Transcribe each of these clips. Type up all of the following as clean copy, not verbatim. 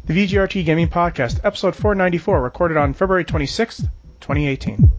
the VGRT Gaming Podcast, episode 494, recorded on February 26th, 2018.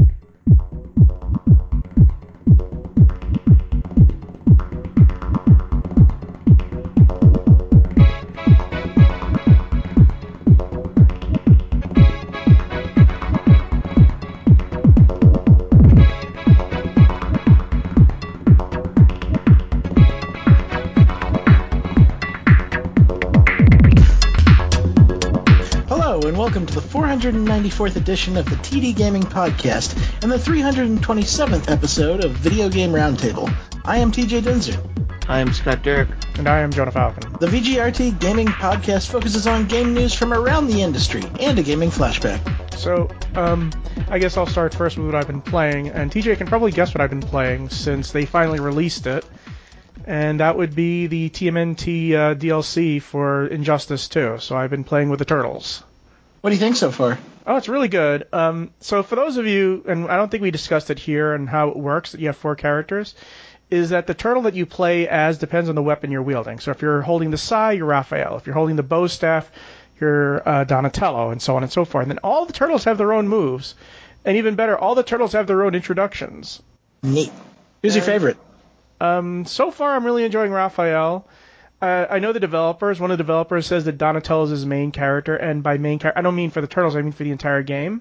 Welcome to the 494th edition of the TD Gaming Podcast and the 327th episode of Video Game Roundtable. I am TJ Dinzer. I am Scott Dirk. And I am Jonah Falcon. The VGRT Gaming Podcast focuses on game news from around the industry and a gaming flashback. So, I guess I'll start first with what I've been playing, and TJ can probably guess what I've been playing since they finally released it, and that would be the TMNT DLC for Injustice 2. So I've been playing with the Turtles. What do you think so far? Oh, it's really good. So for those of you, and I don't think we discussed it here and how it works, that you have 4 characters, is that the turtle that you play as depends on the weapon you're wielding. So if you're holding the sai, you're Raphael. If you're holding the bow staff, you're Donatello, and so on and so forth. And then all the turtles have their own moves. And even better, all the turtles have their own introductions. Neat. Who's your favorite? So far, I'm really enjoying Raphael. I know the developers. One of the developers says that Donatello is his main character, and by main character, I don't mean for the Turtles, I mean for the entire game.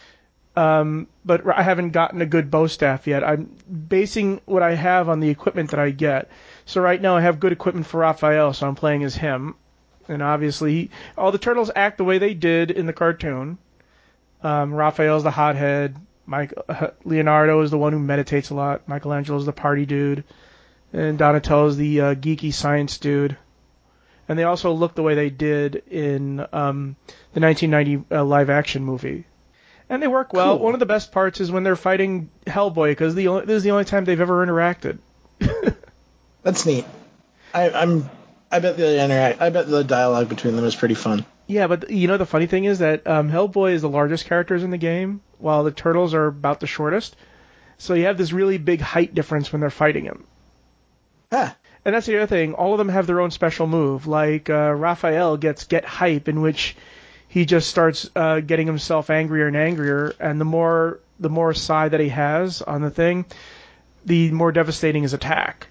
But I haven't gotten a good bow staff yet. I'm basing what I have on the equipment that I get. So right now I have good equipment for Raphael, so I'm playing as him. And obviously, all the Turtles act the way they did in the cartoon. Raphael's the hothead. Leonardo is the one who meditates a lot. Michelangelo's the party dude. And Donatello's the geeky science dude. And they also look the way they did in the 1990 live-action movie. And they work well. Cool. One of the best parts is when they're fighting Hellboy, because this is the only time they've ever interacted. That's neat. I bet the dialogue between them is pretty fun. Yeah, but you know the funny thing is that Hellboy is the largest characters in the game, while the Turtles are about the shortest. So you have this really big height difference when they're fighting him. Huh. And that's the other thing. All of them have their own special move. Like Raphael gets Get Hype, in which he just starts getting himself angrier and angrier. And the more sai that he has on the thing, the more devastating his attack.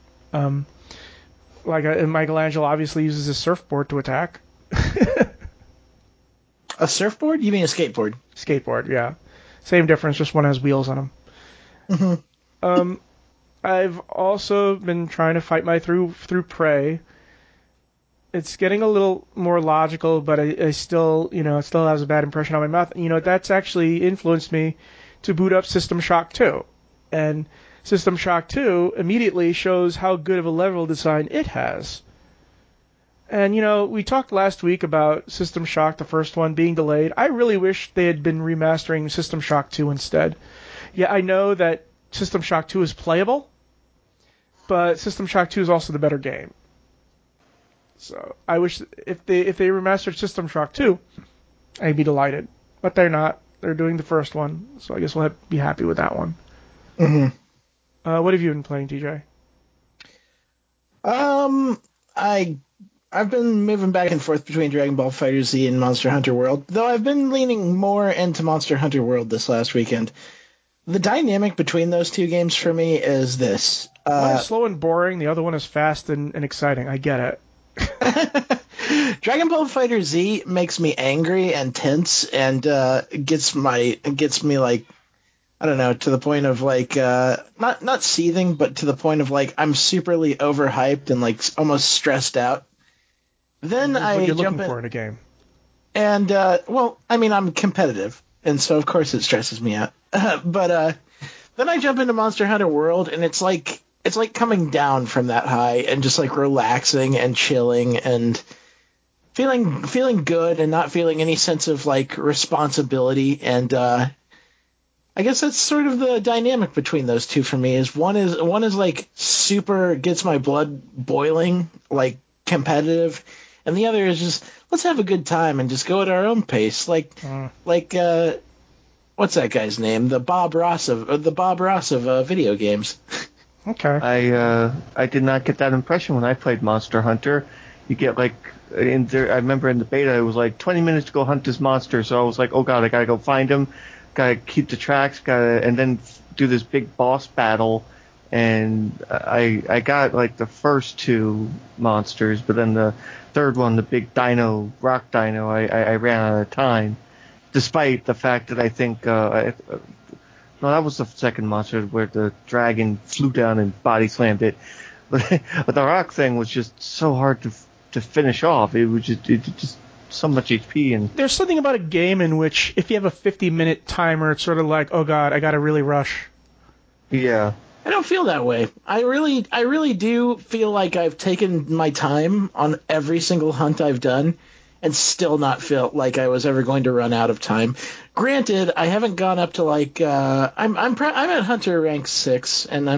Michelangelo obviously uses his surfboard to attack. A surfboard? You mean a skateboard? Skateboard, yeah. Same difference, just one has wheels on him. Mm-hmm. I've also been trying to fight my through Prey. It's getting a little more logical, but I still, it still has a bad impression on my mouth. That's actually influenced me to boot up System Shock 2. And System Shock 2 immediately shows how good of a level design it has. And, we talked last week about System Shock, the first one, being delayed. I really wish they had been remastering System Shock 2 instead. Yeah, I know that System Shock 2 is playable, but System Shock 2 is also the better game. So I wish if they remastered System Shock 2, I'd be delighted. But they're not. They're doing the first one, so I guess we'll be happy with that one. Mm-hmm. What have you been playing, TJ? I've been moving back and forth between Dragon Ball FighterZ and Monster Hunter World, though I've been leaning more into Monster Hunter World this last weekend. The dynamic between those two games for me is this. One is slow and boring, the other one is fast and exciting. I get it. Dragon Ball FighterZ makes me angry and tense and gets me like, I don't know, to the point of like not seething, but to the point of like I'm superly overhyped and like almost stressed out. Then what you're looking for in a game. And I'm competitive, and so of course it stresses me out. But then I jump into Monster Hunter World, and it's like coming down from that high and just like relaxing and chilling and feeling good and not feeling any sense of like responsibility. And I guess that's sort of the dynamic between those two for me. Is one is like super gets my blood boiling, like competitive, and the other is just let's have a good time and just go at our own pace, like what's that guy's name? The Bob Ross of video games. Okay. I did not get that impression when I played Monster Hunter. You get like I remember in the beta it was like 20 minutes to go hunt this monster, so I was like, oh god, I gotta go find him, gotta keep the tracks, and then do this big boss battle. And I got like the first two monsters, but then the third one, the big rock dino, I ran out of time, despite the fact that I think no, that was the second monster where the dragon flew down and body slammed it. But the rock thing was just so hard to finish off. It was just so much HP. And there's something about a game in which if you have a 50-minute timer, it's sort of like, oh god, I gotta really rush. Yeah. I don't feel that way. I really do feel like I've taken my time on every single hunt I've done, and still not felt like I was ever going to run out of time. Granted, I haven't gone up to like I'm at Hunter rank 6, and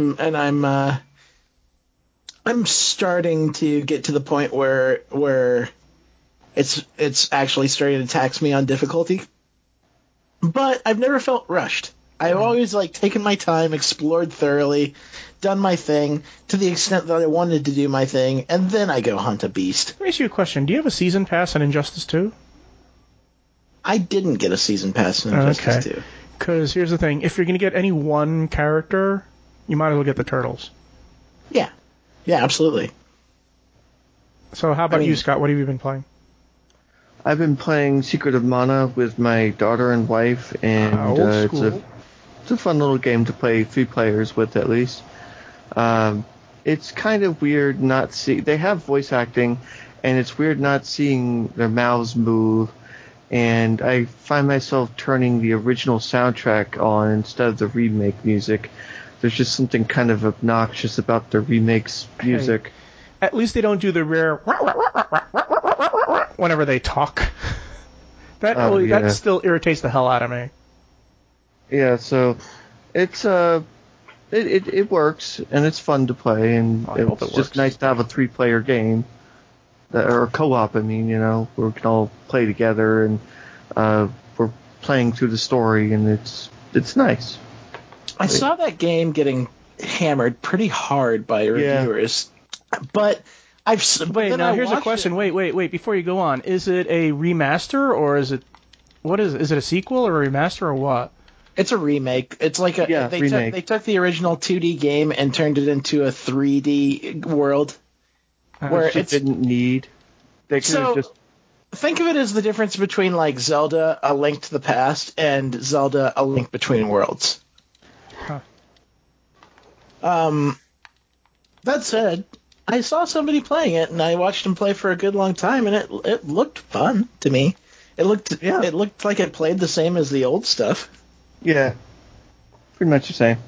I'm starting to get to the point where it's actually starting to tax me on difficulty. But I've never felt rushed. I've always taken my time, explored thoroughly, done my thing to the extent that I wanted to do my thing, and then I go hunt a beast. Let me ask you a question. Do you have a season pass on Injustice 2? I didn't get a season pass on Injustice 2. Because here's the thing. If you're going to get any one character, you might as well get the Turtles. Yeah. Yeah, absolutely. So how about you, Scott? What have you been playing? I've been playing Secret of Mana with my daughter and wife, and it's a fun little game to play 3 players with at least. It's kind of weird not see. They have voice acting, and it's weird not seeing their mouths move. And I find myself turning the original soundtrack on instead of the remake music. There's just something kind of obnoxious about the remake's music. Hey, at least they don't do the rare whenever they talk. That still irritates the hell out of me. Yeah, so it's it works and it's fun to play, and it's just nice to have a 3-player game or co-op. I mean, where we can all play together and we're playing through the story, and it's nice. I saw that game getting hammered pretty hard by reviewers, but here's a question. Wait, before you go on, is it a remaster or is it is it a sequel or a remaster or what? It's a remake. It's like remake. They took the original 2D game and turned it into a 3D world where it didn't need. They could have just. Think of it as the difference between like Zelda: A Link to the Past and Zelda: A Link Between Worlds. Huh. That said, I saw somebody playing it, and I watched them play for a good long time, and it looked fun to me. It looked like it played the same as the old stuff. Yeah, pretty much the same.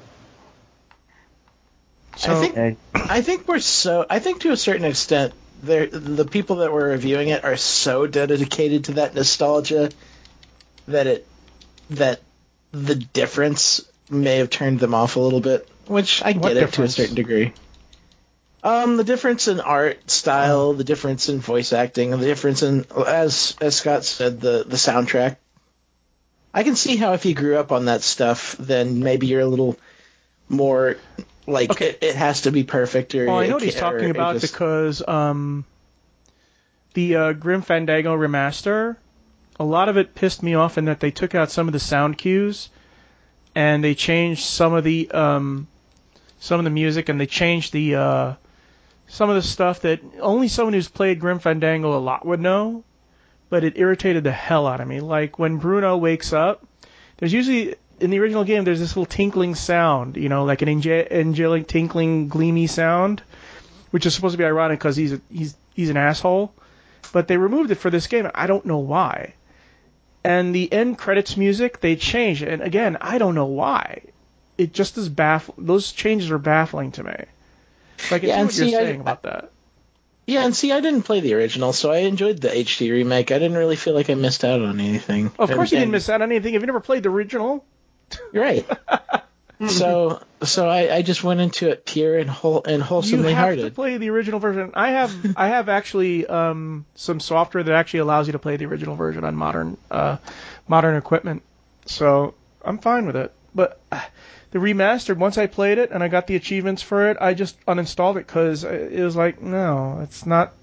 So, I think to a certain extent, the people that were reviewing it are so dedicated to that nostalgia that the difference may have turned them off a little bit, which I get it to a certain degree. The difference in art style, the difference in voice acting, the difference in, as Scott said, the soundtrack. I can see how if you grew up on that stuff, then maybe you're a little more like it has to be perfect. Or I know what he's talking about because the Grim Fandango remaster, a lot of it pissed me off in that they took out some of the sound cues and they changed some of the music, and they changed the some of the stuff that only someone who's played Grim Fandango a lot would know. But it irritated the hell out of me. Like, when Bruno wakes up, there's usually, in the original game, there's this little tinkling sound, like an angelic, tinkling, gleamy sound, which is supposed to be ironic because he's an asshole. But they removed it for this game. I don't know why. And the end credits music, they changed. And again, I don't know why. It just is baffling. Those changes are baffling to me. Like, it's what you're saying about that. Yeah, and see, I didn't play the original, so I enjoyed the HD remake. I didn't really feel like I missed out on anything. Of course you didn't miss out on anything. If you never played the original. You're right. So I just went into it pure and wholesomely hearted. You have to play the original version. I have actually some software that actually allows you to play the original version on modern equipment. So I'm fine with it. But the remastered, once I played it and I got the achievements for it, I just uninstalled it because it was like, no, it's not.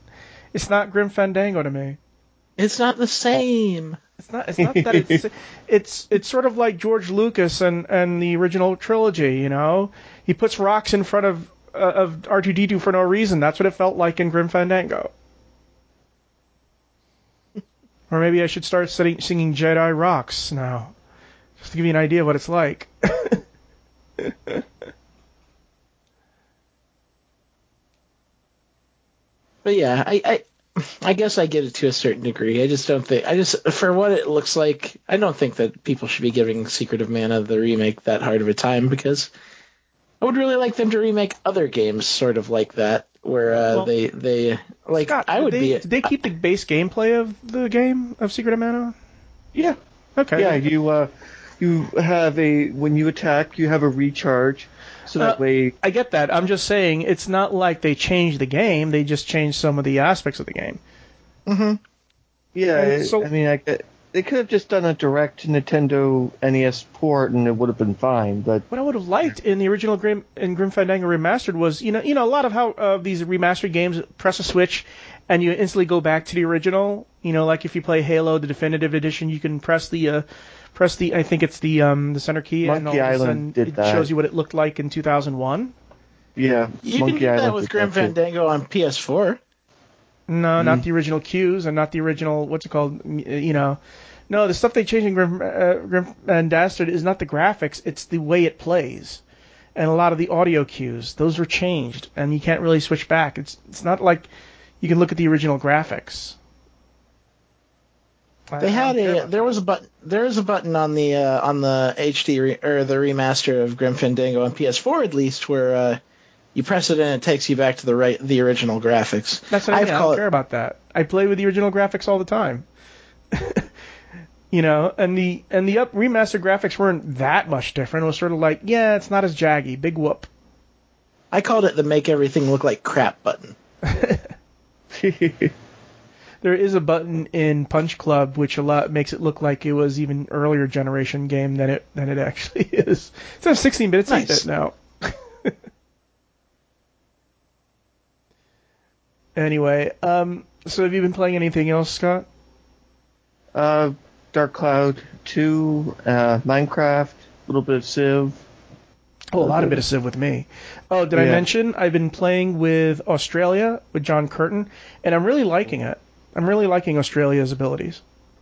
It's not Grim Fandango to me. It's not the same. It's not that it's sort of like George Lucas and the original trilogy, you know? He puts rocks in front of R2-D2 for no reason. That's what it felt like in Grim Fandango. Or maybe I should start singing Jedi Rocks now, just to give you an idea of what it's like. But yeah, I guess I get it to a certain degree. I just don't think for what it looks like, I don't think that people should be giving Secret of Mana the remake that hard of a time, because I would really like them to remake other games sort of like that, where they like Scott, did they keep the base gameplay of the game of Secret of Mana? Yeah. Okay. Yeah, you have when you attack, you have a recharge, so that way. I get that. I'm just saying it's not like they changed the game. They just changed some of the aspects of the game. Mm-hmm. Yeah, they could have just done a direct Nintendo NES port, and it would have been fine. But what I would have liked in the original Grim Fandango Remastered was, you know, a lot of how these remastered games press a switch and you instantly go back to the original. You know, like if you play Halo, the definitive edition, you can press the I think it's the center key, Monkey and all of a Island sudden did that. shows you what it looked like in 2001. Yeah, You Monkey can do that Island with did Grim that too. Fandango on PS4. No, not the original cues, and not the original, what's it called, you know. No, the stuff they changed in Grim and Dastard is not the graphics, it's the way it plays. And a lot of the audio cues, those were changed, and you can't really switch back. It's not like you can look at the original graphics. There was a button on the HD or the remaster of Grim Fandango on PS4 at least, where you press it and it takes you back to the original graphics. That's what I mean. I don't care about that. I play with the original graphics all the time. You know, and the remastered graphics weren't that much different. It was sort of like, yeah, it's not as jaggy. Big whoop. I called it the make everything look like crap button. There is a button in Punch Club which makes it look like it was even earlier generation game than it actually is. It's a 16-bit, it's 8-bit now. Anyway, so have you been playing anything else, Scott? Dark Cloud 2, Minecraft, a little bit of Civ. Oh, a lot of bit of Civ with me. Oh, did I mention I've been playing with Australia, with John Curtin, and I'm really liking it. I'm really liking Australia's abilities.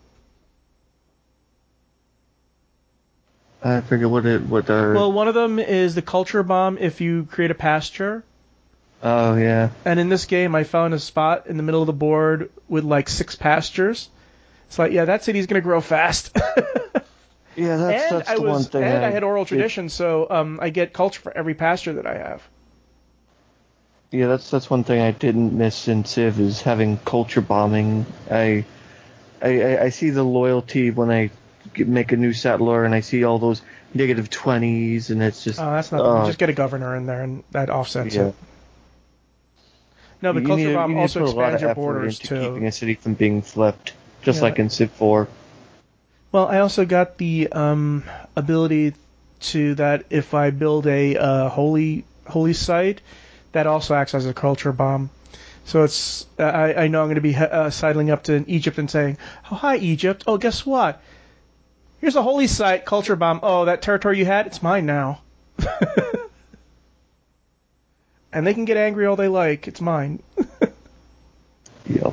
I forget what are. Well, one of them is the culture bomb if you create a pasture. Oh, yeah. And in this game, I found a spot in the middle of the board with like 6 pastures. It's like, yeah, that city's going to grow fast. Yeah, that's the one thing. And I had oral tradition, so I get culture for every pasture that I have. Yeah, that's one thing I didn't miss in Civ is having culture bombing. I see the loyalty when I make a new settler and I see all those negative 20s, and it's just... Oh, that's not... just get a governor in there and that offsets it. No, but culture bomb also expands your borders too. Keeping a city from being flipped, just like in Civ 4. Well, I also got the ability to that if I build a holy site, that also acts as a culture bomb. So it's I know I'm going to be sidling up to Egypt and saying, "Oh, hi Egypt. Oh, guess what? Here's a holy site, culture bomb. Oh, that territory you had, it's mine now." And they can get angry all they like. It's mine. Yep.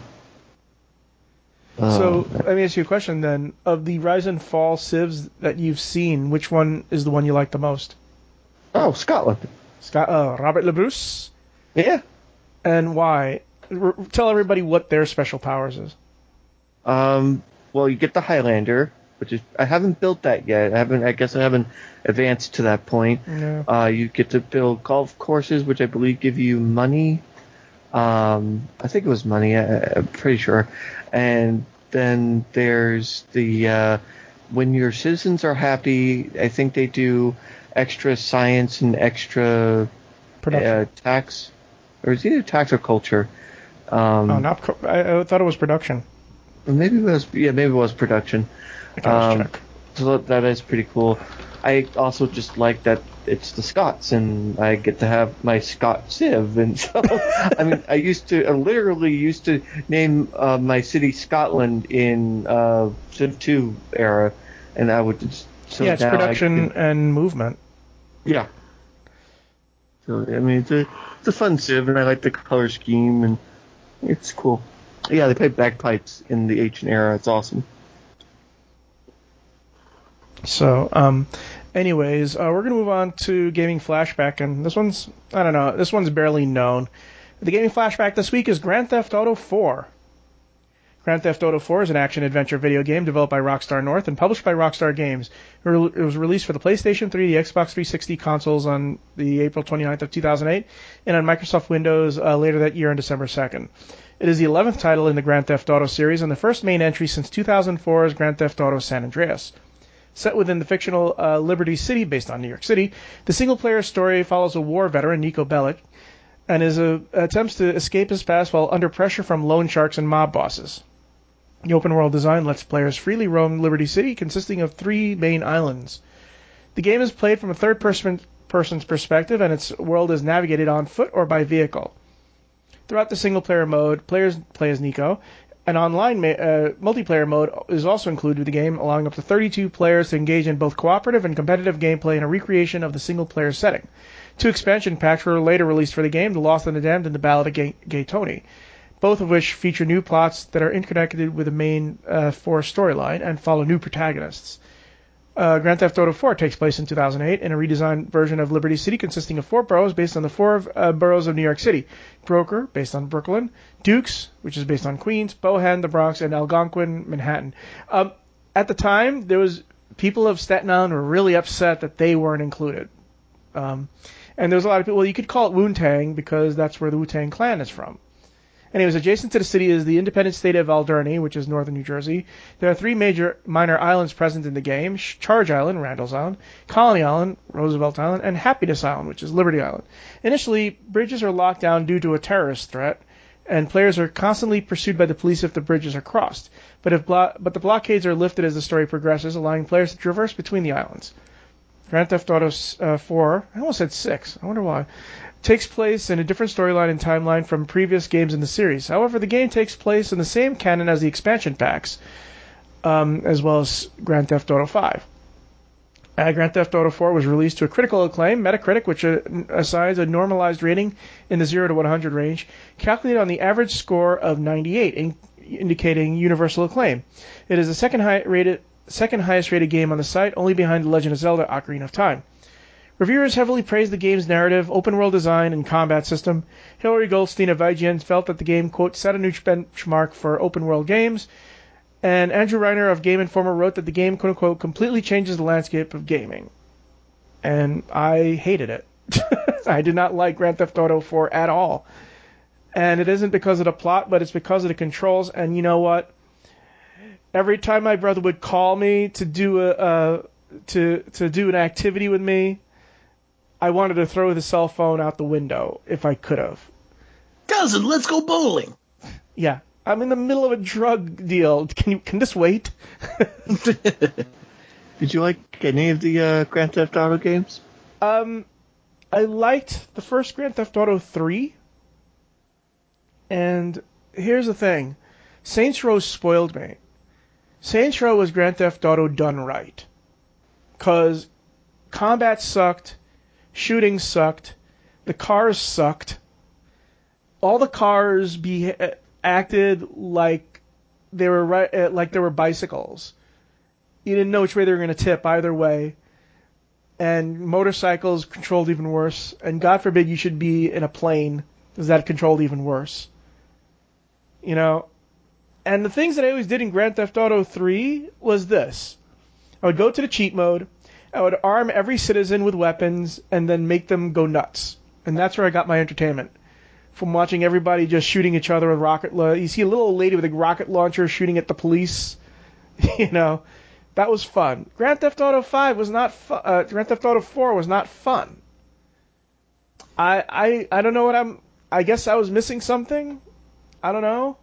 So let me ask you a question then. Of the Rise and Fall civs that you've seen, which one is the one you like the most? Oh, Scotland. Robert Le Bruce? Yeah. And why? Tell everybody what their special powers is. Well, you get the Highlander, which is I haven't built that yet. I guess I haven't advanced to that point. No. You get to build golf courses, which I believe give you money. I think it was money. I'm pretty sure. And then there's the when your citizens are happy, I think they do extra science and extra tax, or is it either tax or culture? I thought it was production. Maybe it was production. I can check. So that is pretty cool. I also just like that it's the Scots, and I get to have my Scot Civ, and so I mean, I literally used to name my city Scotland in Civ 2 era, and I would just it's production and movement. Yeah. So I mean, it's a fun Civ, and I like the color scheme, and it's cool. Yeah, they play bagpipes in the ancient era. It's awesome. So, anyways, we're going to move on to Gaming Flashback, and this one's barely known. The Gaming Flashback this week is Grand Theft Auto 4. Grand Theft Auto 4 is an action-adventure video game developed by Rockstar North and published by Rockstar Games. It was released for the PlayStation 3, the Xbox 360 consoles on the April 29th of 2008, and on Microsoft Windows later that year on December 2nd. It is the 11th title in the Grand Theft Auto series and the first main entry since 2004's Grand Theft Auto San Andreas. Set within the fictional Liberty City, based on New York City, the single-player story follows a war veteran, Niko Bellic, and attempts to escape his past while under pressure from loan sharks and mob bosses. The open-world design lets players freely roam Liberty City, consisting of 3 main islands. The game is played from a third-person's perspective, and its world is navigated on foot or by vehicle. Throughout the single-player mode, players play as Niko. An online multiplayer mode is also included with the game, allowing up to 32 players to engage in both cooperative and competitive gameplay in a recreation of the single-player setting. 2 expansion packs were later released for the game, The Lost and the Damned and The Ballad of Gay Tony, both of which feature new plots that are interconnected with the main 4 storyline and follow new protagonists. Grand Theft Auto 4 takes place in 2008 in a redesigned version of Liberty City consisting of 4 boroughs based on the 4 boroughs of New York City. Broker, based on Brooklyn. Dukes, which is based on Queens. Bohan, the Bronx. And Algonquin, Manhattan. At the time, people of Staten Island were really upset that they weren't included. And there was a lot of people, well, you could call it Woontang because that's where the Wu-Tang Clan is from. Anyways, adjacent to the city is the independent state of Alderney, which is northern New Jersey. There are 3 minor islands present in the game: Charge Island, Randall's Island; Colony Island, Roosevelt Island; and Happiness Island, which is Liberty Island. Initially, bridges are locked down due to a terrorist threat, and players are constantly pursued by the police if the bridges are crossed. But the blockades are lifted as the story progresses, allowing players to traverse between the islands. Grand Theft Auto 4, I almost said 6, I wonder why, takes place in a different storyline and timeline from previous games in the series. However, the game takes place in the same canon as the expansion packs, as well as Grand Theft Auto 5. Grand Theft Auto 4 was released to a critical acclaim, Metacritic, which assigns a normalized rating in the 0 to 100 range, calculated on the average score of 98, indicating universal acclaim. It is the second highest rated game on the site, only behind The Legend of Zelda: Ocarina of Time. Reviewers heavily praised the game's narrative, open-world design, and combat system. Hilary Goldstein of IGN felt that the game, quote, set a new benchmark for open-world games, and Andrew Reiner of Game Informer wrote that the game, quote unquote, completely changes the landscape of gaming. And I hated it. I did not like Grand Theft Auto 4 at all. And it isn't because of the plot, but it's because of the controls, and you know what? Every time my brother would call me to do to do an activity with me, I wanted to throw the cell phone out the window if I could have. Cousin, let's go bowling. Yeah, I'm in the middle of a drug deal. Can this wait? Did you like any of the Grand Theft Auto games? I liked the first Grand Theft Auto 3. And here's the thing. Saints Row spoiled me. Saints Row was Grand Theft Auto done right. Because combat sucked. Shooting sucked. The cars sucked. All the cars acted like they were bicycles. You didn't know which way they were going to tip either way. And motorcycles controlled even worse. And God forbid you should be in a plane, because that controlled even worse. You know? And the things that I always did in Grand Theft Auto 3 was this. I would go to the cheat mode. I would arm every citizen with weapons and then make them go nuts. And that's where I got my entertainment. From watching everybody just shooting each other with rocket you see a little old lady with a rocket launcher shooting at the police. You know, that was fun. Grand Theft Auto 5 was not fun. Grand Theft Auto 4 was not fun. I don't know what I guess I was missing something. I don't know.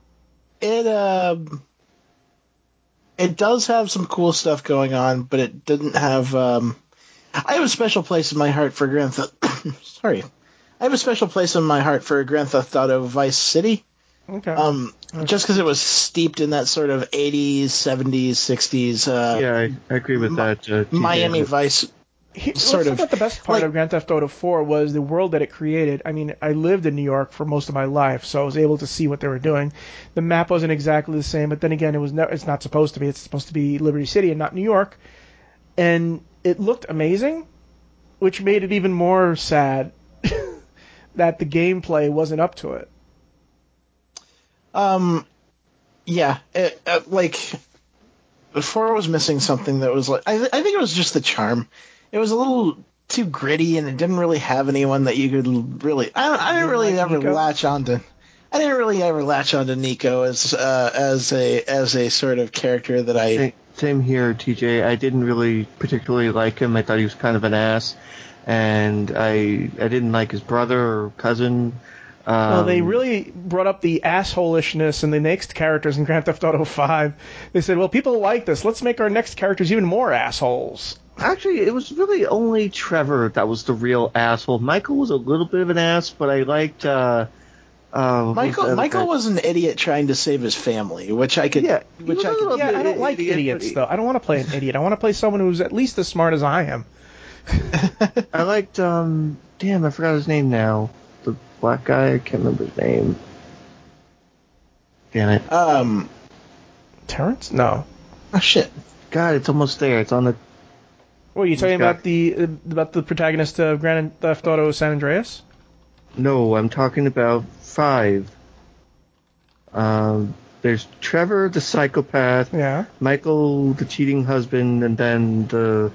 It does have some cool stuff going on, but it didn't have I have a special place in my heart for Grand Theft. Sorry, I have a special place in my heart for Grand Theft Auto Vice City. Okay. Just because it was steeped in that sort of 80s, 70s, 60s. Yeah, I agree with that. TJ. Miami Vice. Sort of. But the best part of Grand Theft Auto 4 was the world that it created. I mean, I lived in New York for most of my life, so I was able to see what they were doing. The map wasn't exactly the same, but then again, it's not supposed to be. It's supposed to be Liberty City and not New York. And it looked amazing, which made it even more sad that the gameplay wasn't up to it. Yeah, before it was missing something that was like, I think it was just the charm. It was a little too gritty, and it didn't really have anyone that you could really. I didn't really ever latch onto. I didn't really ever latch onto Nico as a sort of character that I. Same here, TJ. I didn't really particularly like him. I thought he was kind of an ass, and I didn't like his brother or cousin. Well, they really brought up the assholishness in the next characters in Grand Theft Auto 5. They said, well, people like this. Let's make our next characters even more assholes. Actually, it was really only Trevor that was the real asshole. Michael was a little bit of an ass, but I liked... Michael was an idiot trying to save his family, which I could... Yeah, I don't like idiots, though. I don't want to play an idiot. I want to play someone who's at least as smart as I am. I liked... damn, I forgot his name now. The black guy, I can't remember his name. Damn it. Terrence? No. Oh, shit. God, it's almost there. It's on the... What, are you talking about the protagonist of Grand Theft Auto San Andreas? No, I'm talking about 5. There's Trevor, the psychopath. Yeah. Michael, the cheating husband, and then the...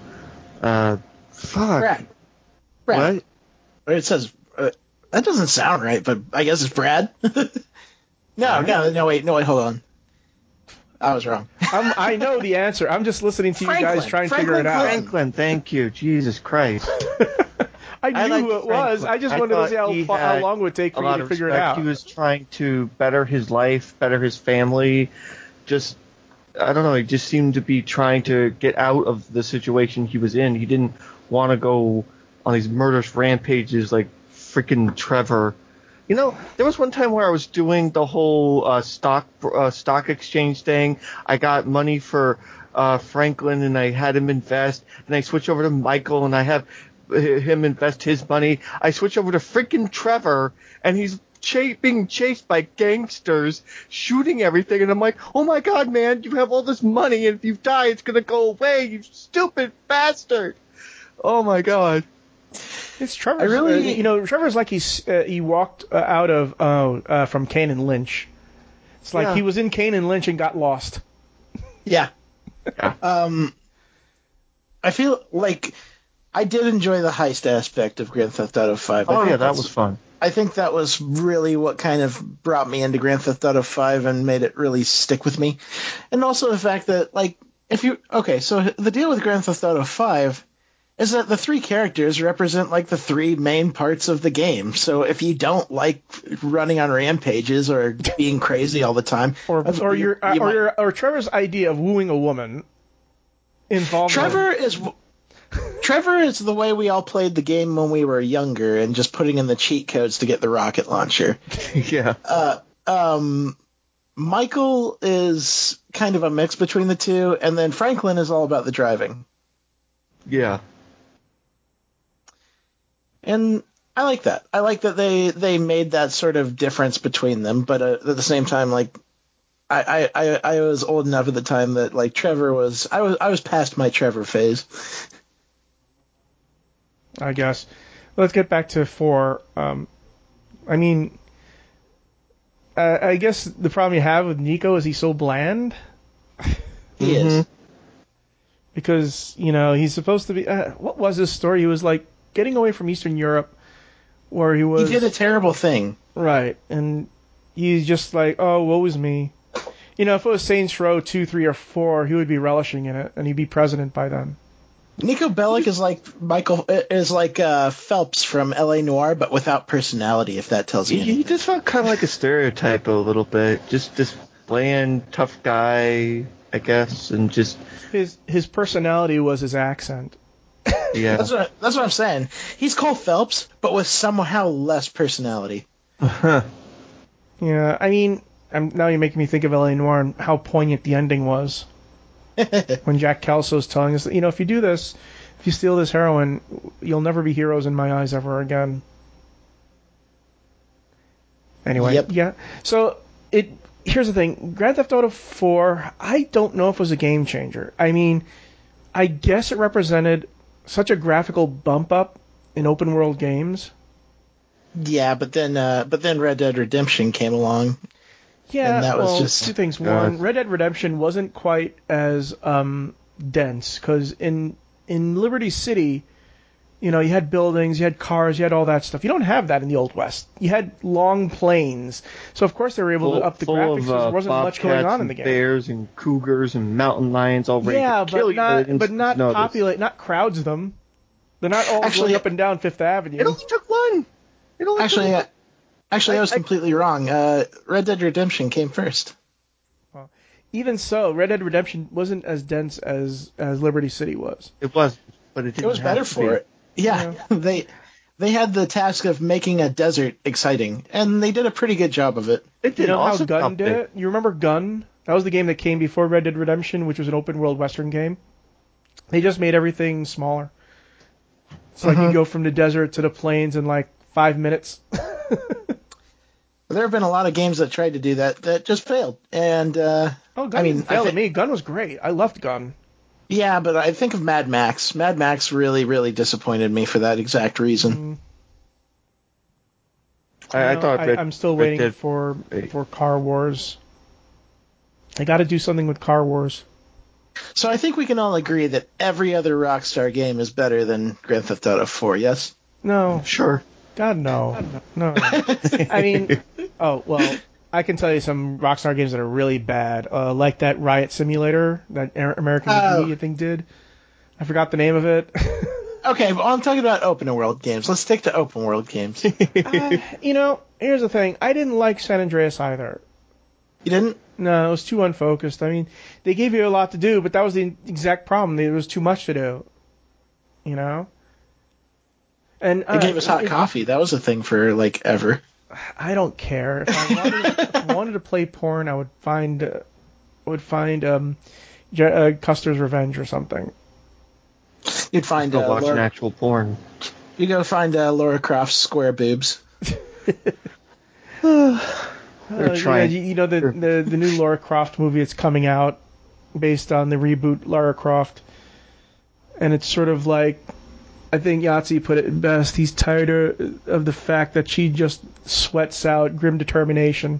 Brad. What? It says... that doesn't sound right, but I guess it's Brad. No, wait, hold on. I was wrong. I know the answer. I'm just listening to you guys try and figure it out. Franklin, thank you. Jesus Christ. I knew who it was. I just wanted to see how long it would take for you to figure it out. He was trying to better his life, better his family. Just, I don't know, he just seemed to be trying to get out of the situation he was in. He didn't want to go on these murderous rampages like freaking Trevor. You know, there was one time where I was doing the whole stock exchange thing. I got money for Franklin, and I had him invest. And I switch over to Michael, and I have him invest his money. I switch over to freaking Trevor, and he's being chased by gangsters, shooting everything. And I'm like, oh my god, man, you have all this money, and if you die, it's gonna go away, you stupid bastard. Oh my god. It's Trevor. Trevor's like he walked out of from Kane and Lynch. It's like he was in Kane and Lynch and got lost. Yeah. I feel like I did enjoy the heist aspect of Grand Theft Auto 5. Oh yeah, that was fun. I think that was really what kind of brought me into Grand Theft Auto 5 and made it really stick with me. And also the fact that so the deal with Grand Theft Auto 5 is that the 3 characters represent like the 3 main parts of the game. So if you don't like running on rampages or being crazy all the time, or Trevor's idea of wooing a woman involved. Trevor is the way we all played the game when we were younger and just putting in the cheat codes to get the rocket launcher. Yeah. Michael is kind of a mix between the two, and then Franklin is all about the driving. Yeah. And I like that. I like that they made that sort of difference between them, but at the same time, like I was old enough at the time that like Trevor was. I was past my Trevor phase. I guess. Let's get back to 4. I mean, I guess the problem you have with Nico is he's so bland. He is. Because, he's supposed to be... what was his story? He was, like, getting away from Eastern Europe, where he was... He did a terrible thing. Right. And he's just like, oh, woe is me. If it was Saints Row 2, 3, or 4, he would be relishing in it, and he'd be president by then. Nico Bellic is like Phelps from L.A. Noire, but without personality, if that tells you anything. He just felt kind of like a stereotype a little bit. Just this bland, tough guy, I guess, and just... His personality was his accent. Yeah. That's what I'm saying. He's Cole Phelps, but with somehow less personality. Yeah, I mean, now you're making me think of L.A. Noire and how poignant the ending was. When Jack Kelso's telling us that, if you do this, if you steal this heroin, you'll never be heroes in my eyes ever again. Anyway, Yep. yeah. So, here's the thing. Grand Theft Auto 4, I don't know if it was a game changer. I mean, I guess it represented such a graphical bump up in open world games. Yeah, but then Red Dead Redemption came along. Yeah, and that was well, just two things. One, Red Dead Redemption wasn't quite as dense, because in Liberty City, you had buildings, you had cars, you had all that stuff. You don't have that in the Old West. You had long plains, so of course they were able to up the graphics. Of, there wasn't much going on in the game. Bears and cougars and mountain lions all ready to kill you. Not populate, not crowds them. They're not all going up and down Fifth Avenue. It only took one. Actually, I was completely wrong. Red Dead Redemption came first. Well, even so, Red Dead Redemption wasn't as dense as Liberty City was. It was, but it was better for it. Yeah, they had the task of making a desert exciting, and they did a pretty good job of it. It did. How Gun did it? You remember Gun? That was the game that came before Red Dead Redemption, which was an open world Western game. They just made everything smaller. It's like you go from the desert to the plains in like 5 minutes. There have been a lot of games that tried to do that just failed. And Gun failed at me. Gun was great. I loved Gun. Yeah, but I think of Mad Max. Mad Max really, really disappointed me for that exact reason. I thought I'm still waiting for Car Wars. I got to do something with Car Wars. So I think we can all agree that every other Rockstar game is better than Grand Theft Auto 4, yes? No. Sure. God, no. No. I mean, I can tell you some Rockstar games that are really bad, like that Riot Simulator that American McGee, I think, did. I forgot the name of it. Okay, well, I'm talking about open world games. Let's stick to open world games. Here's the thing. I didn't like San Andreas either. You didn't? No, it was too unfocused. I mean, they gave you a lot to do, but that was the exact problem. There was too much to do. And they gave us hot coffee. That was a thing for ever. I don't care. If I wanted to play porn, I would find Custer's Revenge or something. You'd find go watch an actual porn. You go find Laura Croft's square boobs. They're trying. The new Lara Croft movie that's coming out based on the reboot Lara Croft, and it's sort of like, I think Yahtzee put it best. He's tired of the fact that she just sweats out grim determination.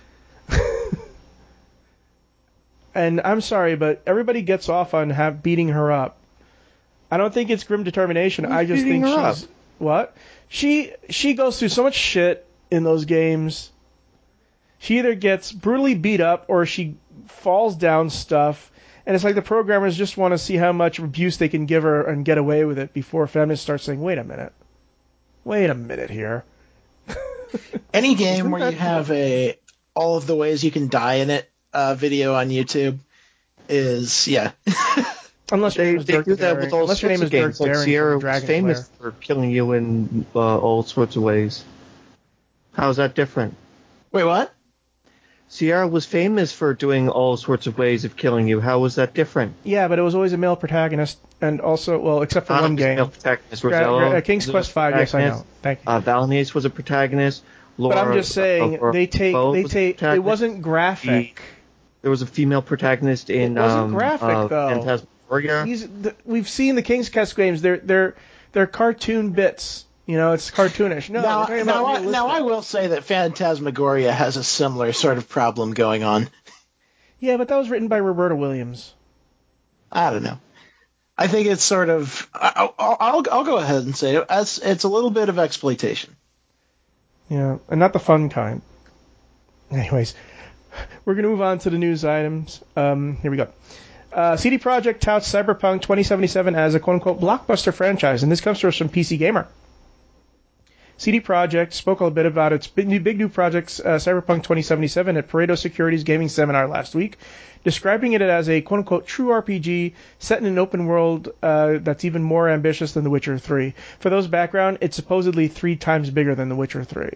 And I'm sorry, but everybody gets off on beating her up. I don't think it's grim determination. I just think she's what? She goes through so much shit in those games. She either gets brutally beat up or she falls down stuff. And it's like the programmers just want to see how much abuse they can give her and get away with it before feminists start saying, wait a minute here. Any game where you have all of the ways you can die in it video on YouTube is, yeah. Unless they do that with all sorts of games. Like Sierra was famous for killing you in all sorts of ways. How's that different? Wait, what? Sierra was famous for doing all sorts of ways of killing you. How was that different? Yeah, but it was always a male protagonist, and also, well, except for one game. Male protagonist. Rosello King's Quest V, yes, I know. Thank you. Valnius was a protagonist. Laura, but I'm just saying, it wasn't graphic. There was a female protagonist in it wasn't graphic, though. Phantasmagoria. We've seen the King's Quest games. They're cartoon bits. It's cartoonish. No, now I will say that Phantasmagoria has a similar sort of problem going on. Yeah, but that was written by Roberta Williams. I don't know. I think it's sort of. I'll go ahead and say it's a little bit of exploitation. Yeah, and not the fun kind. Anyways, we're going to move on to the news items. Here we go. CD Projekt touts Cyberpunk 2077 as a quote-unquote blockbuster franchise, and this comes to us from PC Gamer. CD Projekt spoke a bit about its big new projects, Cyberpunk 2077, at Pareto Security's gaming seminar last week, describing it as a quote-unquote true RPG set in an open world that's even more ambitious than The Witcher 3. For those background, it's supposedly 3 times bigger than The Witcher 3.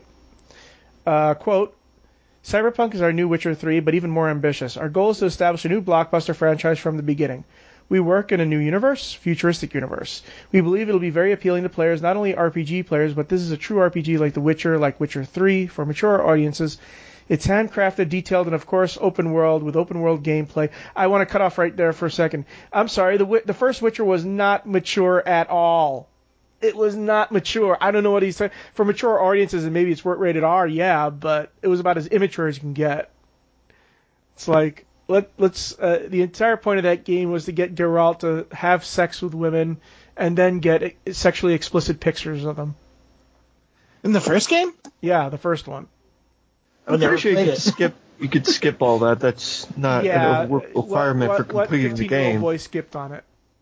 Quote, Cyberpunk is our new Witcher 3, but even more ambitious. Our goal is to establish a new blockbuster franchise from the beginning. We work in a new universe, futuristic universe. We believe it'll be very appealing to players, not only RPG players, but this is a true RPG like The Witcher, like Witcher 3, for mature audiences. It's handcrafted, detailed, and of course open world with open world gameplay. I want to cut off right there for a second. I'm sorry, the first Witcher was not mature at all. It was not mature. I don't know what he's saying. For mature audiences, and maybe it's rated R, yeah, but it was about as immature as you can get. It's like... Let's. The entire point of that game was to get Geralt to have sex with women, and then get sexually explicit pictures of them. In the first game? Yeah, the first one. I'm pretty sure you could skip all that. That's not a requirement for completing the game. Boy skipped on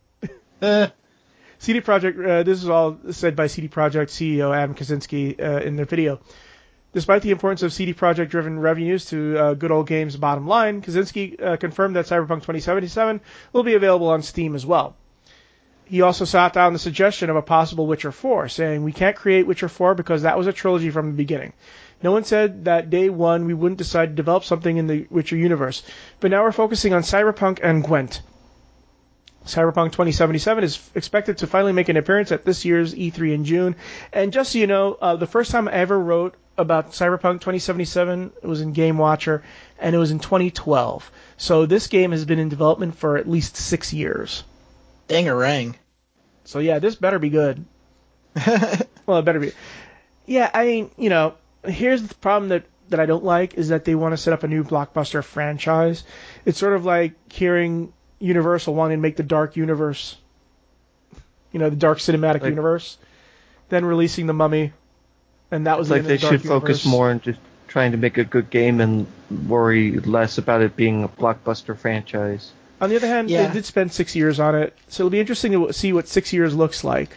it. CD Projekt. This is all said by CD Projekt CEO Adam Kaczynski in their video. Despite the importance of CD Projekt-driven revenues to Good Old Games' bottom line, Kaczynski confirmed that Cyberpunk 2077 will be available on Steam as well. He also shot down the suggestion of a possible Witcher 4, saying, "We can't create Witcher 4 because that was a trilogy from the beginning. No one said that day one we wouldn't decide to develop something in the Witcher universe, but now we're focusing on Cyberpunk and Gwent." Cyberpunk 2077 is expected to finally make an appearance at this year's E3 in June. And just so you know, the first time I ever wrote about Cyberpunk 2077, it was in Game Watcher, and it was in 2012. So this game has been in development for at least 6 years. Dang-a-rang. So yeah, this better be good. Well, it better be. Yeah, I mean, here's the problem that I don't like, is that they want to set up a new blockbuster franchise. It's sort of like hearing Universal wanting to make the Dark Universe, the Dark Cinematic Universe, then releasing The Mummy, and that was the end of the Dark Universe. They should focus more on just trying to make a good game and worry less about it being a blockbuster franchise. On the other hand, They did spend 6 years on it, so it'll be interesting to see what 6 years looks like.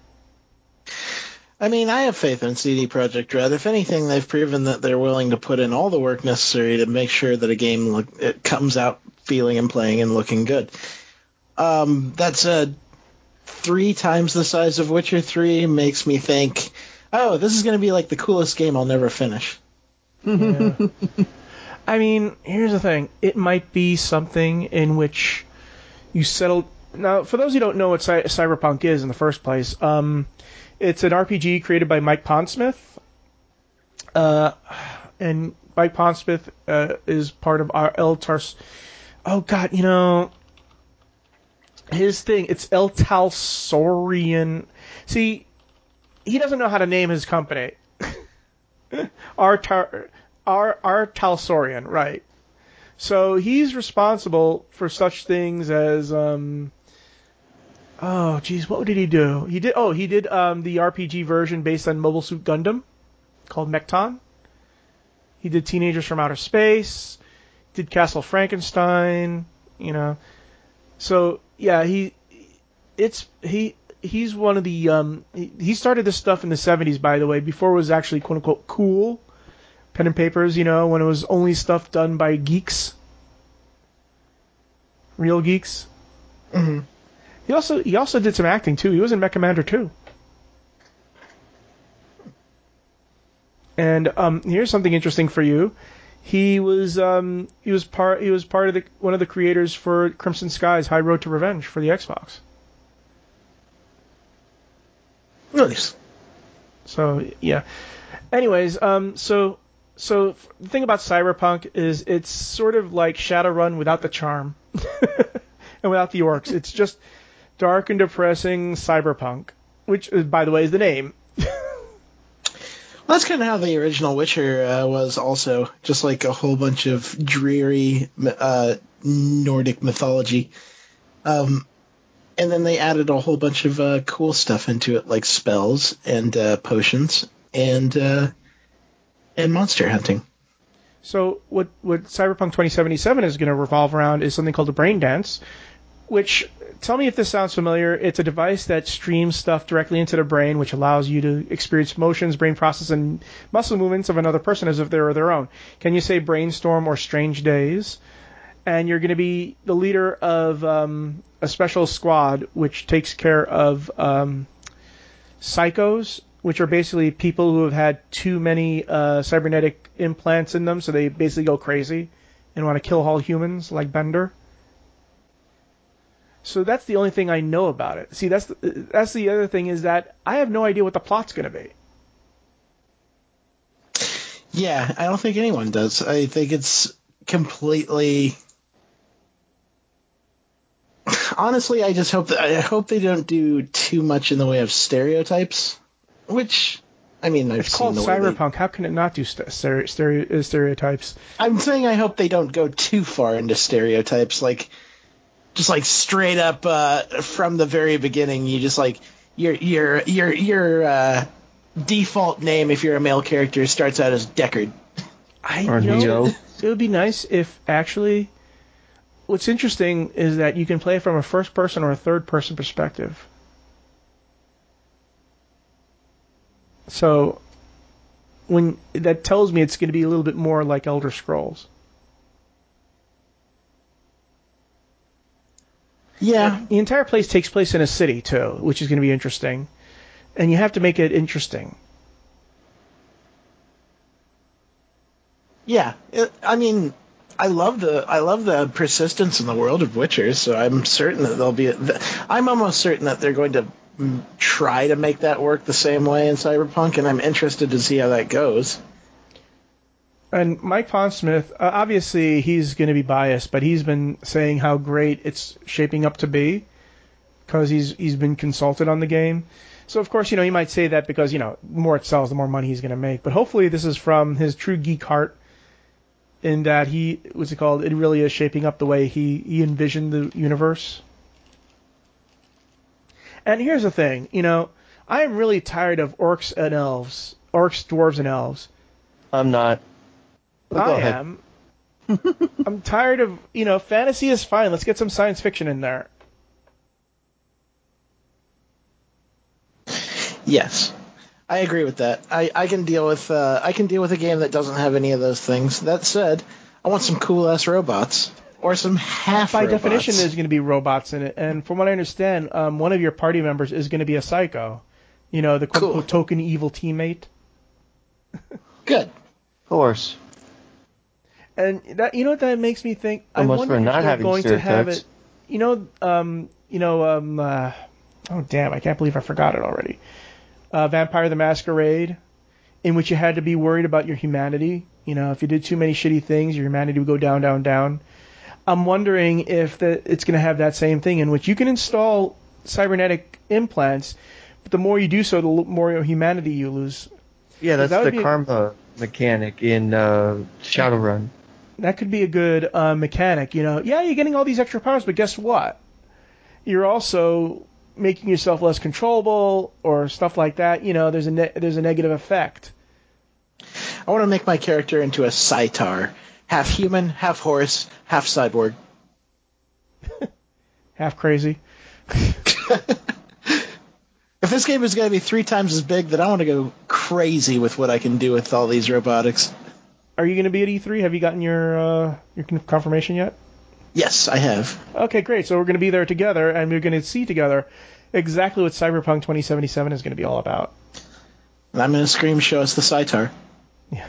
I mean, I have faith in CD Projekt Red. If anything, they've proven that they're willing to put in all the work necessary to make sure that a game it comes out feeling and playing and looking good. That said, 3 times the size of Witcher 3 makes me think, oh, this is going to be like the coolest game I'll never finish. Yeah. I mean, here's the thing. It might be something in which you settle... Now, for those who don't know what Cyberpunk is in the first place, it's an RPG created by Mike Pondsmith. And Mike Pondsmith is part of our El Tars... Oh, God, his thing, it's El Talsorian. See, he doesn't know how to name his company. R. Talsorian, right. So he's responsible for such things as... Oh, geez, what did he do? He did the RPG version based on Mobile Suit Gundam called Mechton. He did Teenagers from Outer Space, did Castle Frankenstein, So, yeah, he's one of the he started this stuff in the 70s, by the way, before it was actually quote unquote cool. Pen and papers, when it was only stuff done by geeks. Real geeks. Mm-hmm. He also did some acting too. He was in Mech Commander 2. And here's something interesting for you. He was part of one of the creators for Crimson Skies: High Road to Revenge for the Xbox. Nice. So yeah. Anyways, so the thing about Cyberpunk is it's sort of like Shadowrun without the charm and without the orcs. It's just dark and depressing cyberpunk, which, by the way, is the name. Well, that's kind of how the original Witcher was also, just like a whole bunch of dreary Nordic mythology. And then they added a whole bunch of cool stuff into it, like spells and potions and monster hunting. So what Cyberpunk 2077 is going to revolve around is something called the Brain Dance, which, tell me if this sounds familiar, it's a device that streams stuff directly into the brain, which allows you to experience motions, brain process, and muscle movements of another person as if they were their own. Can you say Brainstorm or Strange Days? And you're going to be the leader of a special squad which takes care of psychos, which are basically people who have had too many cybernetic implants in them, so they basically go crazy and want to kill all humans, like Bender. So that's the only thing I know about it. See, that's the other thing, is that I have no idea what the plot's going to be. Yeah, I don't think anyone does. I think it's completely... Honestly, I hope they don't do too much in the way of stereotypes, which, I mean, I've it's seen called the Cyberpunk. How can it not do stereotypes? I'm saying I hope they don't go too far into stereotypes, just like straight up from the very beginning. You just like your default name if you're a male character starts out as Deckard. Or Neo. It would be nice if actually. What's interesting is that you can play from a first-person or a third-person perspective. So, when that tells me it's going to be a little bit more like Elder Scrolls. Yeah. The entire place takes place in a city, too, which is going to be interesting. And you have to make it interesting. Yeah. I love the persistence in the world of Witcher, so I'm certain that I'm almost certain that they're going to try to make that work the same way in Cyberpunk, and I'm interested to see how that goes. And Mike Pondsmith, obviously he's going to be biased, but he's been saying how great it's shaping up to be because he's been consulted on the game. So of course, you might say that because, the more it sells, the more money he's going to make. But hopefully this is from his true geek heart, in that it really is shaping up the way he envisioned the universe. And here's the thing, I am really tired of orcs, dwarves, and elves. I'm not. I am. I'm tired of, fantasy is fine. Let's get some science fiction in there. Yes. I agree with that. I can deal with a game that doesn't have any of those things. That said, I want some cool ass robots or some half By robots. definition, there's going to be robots in it, and from what I understand, one of your party members is going to be a psycho. The cool. token evil teammate. Good. Of course. And that what that makes me think. I Almost wonder for if not they're having going to have stereotypes. it. Oh damn! I can't believe I forgot it already. Vampire the Masquerade, in which you had to be worried about your humanity. If you did too many shitty things, your humanity would go down, down, down. I'm wondering if it's going to have that same thing, in which you can install cybernetic implants, but the more you do so, the more humanity you lose. Yeah, that's that the karma mechanic in Shadowrun. That could be a good mechanic. Yeah, you're getting all these extra powers, but guess what? You're also making yourself less controllable or stuff like that. There's a negative effect. I want to make my character into a Scyttar. Half human, half horse, half cyborg. Half crazy. If this game is going to be 3 times as big, then I want to go crazy with what I can do with all these robotics. Are you going to be at E3? Have you gotten your confirmation yet? Yes, I have. Okay, great. So we're going to be there together, and we're going to see together exactly what Cyberpunk 2077 is going to be all about. And I'm going to scream, show us the Scyttar. Yeah.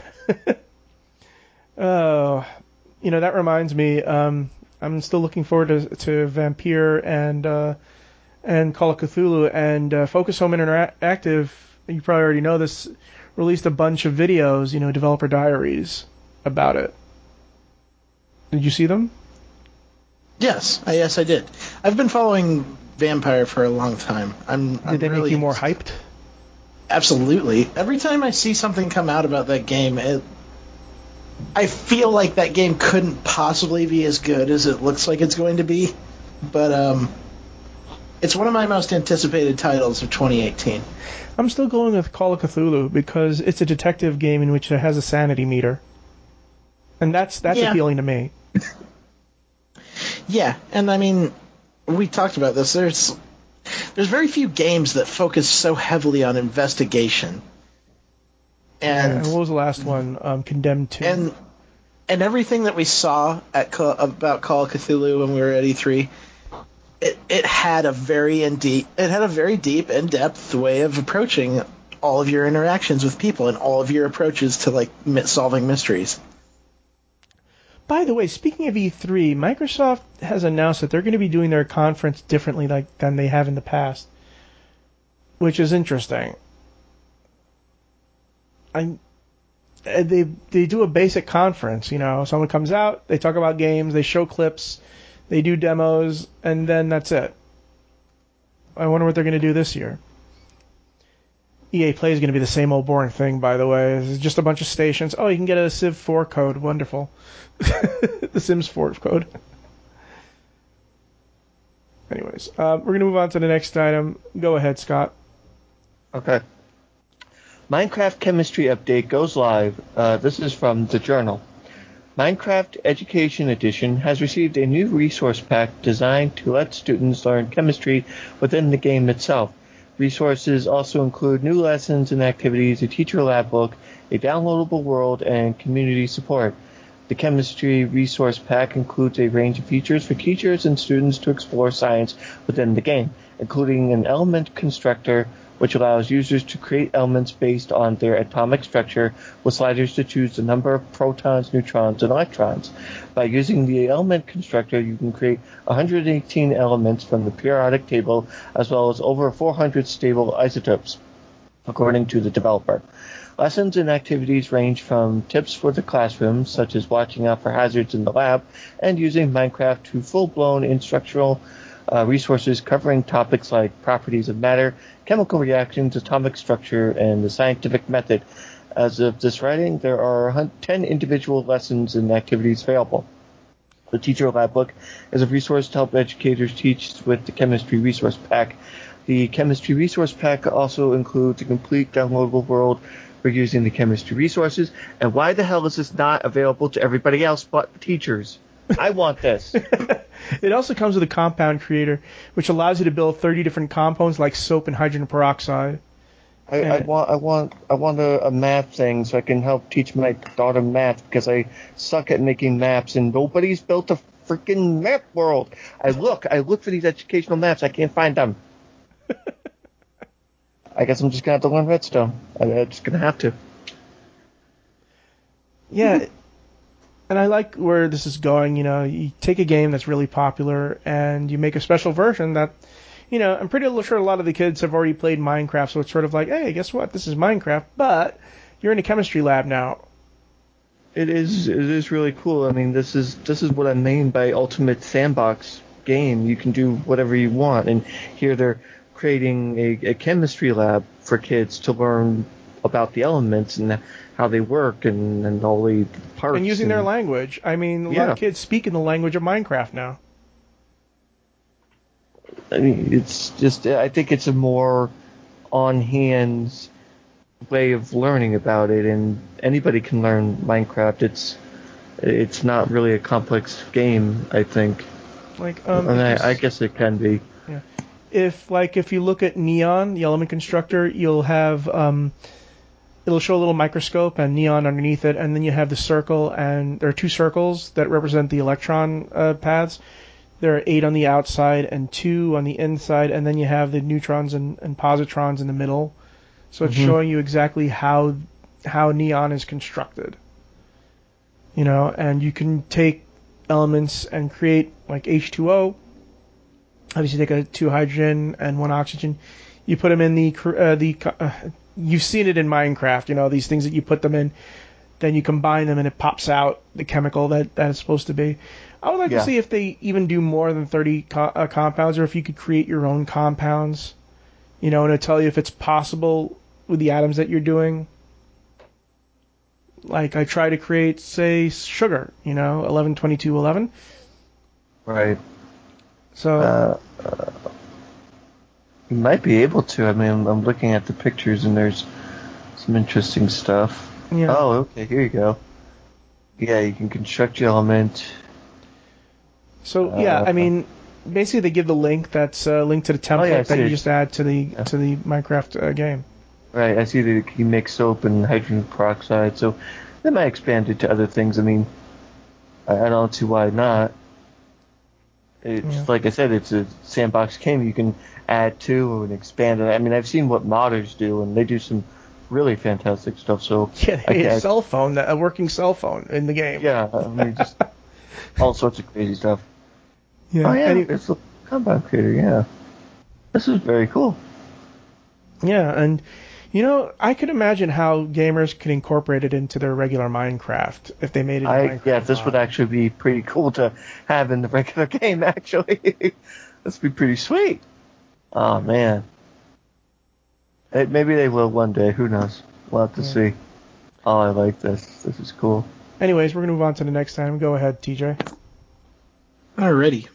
Oh, that reminds me. I'm still looking forward to Vampire and Call of Cthulhu, and Focus Home Interactive. You probably already know this. Released a bunch of videos, developer diaries about it. Did you see them? Yes, I did. I've been following Vampire for a long time. Did they make you more hyped? Absolutely. Every time I see something come out about that game, I feel like that game couldn't possibly be as good as it looks like it's going to be. But it's one of my most anticipated titles of 2018. I'm still going with Call of Cthulhu because it's a detective game in which it has a sanity meter. And that's appealing to me. Yeah, and I mean, we talked about this. There's very few games that focus so heavily on investigation. And what was the last one? Condemned 2. And everything that we saw about Call of Cthulhu when we were at E3, it had a very deep, in-depth way of approaching all of your interactions with people and all of your approaches to like solving mysteries. By the way, speaking of E3, Microsoft has announced that they're going to be doing their conference differently than they have in the past, which is interesting. They do a basic conference, someone comes out, they talk about games, they show clips, they do demos, and then that's it. I wonder what they're going to do this year. EA Play is going to be the same old boring thing, by the way. It's just a bunch of stations. Oh, you can get a Civ 4 code. Wonderful. The Sims 4 code. Anyways, we're going to move on to the next item. Go ahead, Scott. Okay. Minecraft Chemistry Update goes live. This is from The Journal. Minecraft Education Edition has received a new resource pack designed to let students learn chemistry within the game itself. Resources also include new lessons and activities, a teacher lab book, a downloadable world, and community support. The Chemistry Resource Pack includes a range of features for teachers and students to explore science within the game, including an element constructor, which allows users to create elements based on their atomic structure with sliders to choose the number of protons, neutrons, and electrons. By using the element constructor, you can create 118 elements from the periodic table, as well as over 400 stable isotopes, according to the developer. Lessons and activities range from tips for the classroom, such as watching out for hazards in the lab, and using Minecraft, to full-blown instructional resources covering topics like properties of matter, chemical reactions, atomic structure, and the scientific method. As of this writing, there are 10 individual lessons and activities available. The Teacher Lab Book is a resource to help educators teach with the Chemistry Resource Pack. The Chemistry Resource Pack also includes a complete downloadable world for using the chemistry resources. And why the hell is this not available to everybody else but the teachers? I want this. It also comes with a compound creator, which allows you to build 30 different compounds like soap and hydrogen peroxide. I want a math thing so I can help teach my daughter math, because I suck at making maps and nobody's built a freaking map world. I look for these educational maps. I can't find them. I guess I'm just gonna have to learn Redstone. I'm just gonna have to. Yeah. And I like where this is going. You take a game that's really popular and you make a special version that, I'm pretty sure a lot of the kids have already played Minecraft, so it's sort of like, hey, guess what? This is Minecraft, but you're in a chemistry lab now. It is really cool. I mean, this is what I mean by ultimate sandbox game. You can do whatever you want, and here they're creating a chemistry lab for kids to learn about the elements and how they work and all the parts. And using their language. I mean, a lot of kids speak in the language of Minecraft now. I mean, it's just, I think it's a more on-hand way of learning about it, and anybody can learn Minecraft. It's not really a complex game, I think. I guess it can be. Yeah. If you look at Neon, the element constructor, you'll have it'll show a little microscope and neon underneath it, and then you have the circle, and there are 2 circles that represent the electron paths. There are 8 on the outside and 2 on the inside, and then you have the neutrons and positrons in the middle. So it's showing you exactly how neon is constructed. And you can take elements and create like H2O. Obviously, take 2 hydrogen and 1 oxygen. You put them in you've seen it in Minecraft, these things that you put them in, then you combine them and it pops out the chemical that it's supposed to be. I would like to see if they even do more than 30 compounds, or if you could create your own compounds, and it'll tell you if it's possible with the atoms that you're doing. Like I try to create, say, sugar, 11-22-11. Right. So you might be able to. I mean, I'm looking at the pictures and there's some interesting stuff. Yeah. Oh, okay, here you go. Yeah, you can construct your element. So, I mean, basically they give the link that's linked to the template that you just add to the Minecraft game. Right, I see that you make soap and hydrogen peroxide, so they might expand it to other things. I mean, I don't see why not. It's like I said, it's a sandbox game you can add to and expand it. I mean, I've seen what modders do, and they do some really fantastic stuff. So yeah, a working cell phone in the game. Yeah, I mean, just all sorts of crazy stuff. Yeah. Oh yeah, it's a compound creator. Yeah, this is very cool. Yeah, and I could imagine how gamers could incorporate it into their regular Minecraft if they made it. Yeah, this would actually be pretty cool to have in the regular game. Actually, this would be pretty sweet. Oh man, maybe they will one day. Who knows? We'll have to see. Oh, I like this. This is cool. Anyways, we're gonna move on to the next time. Go ahead, TJ. Alrighty.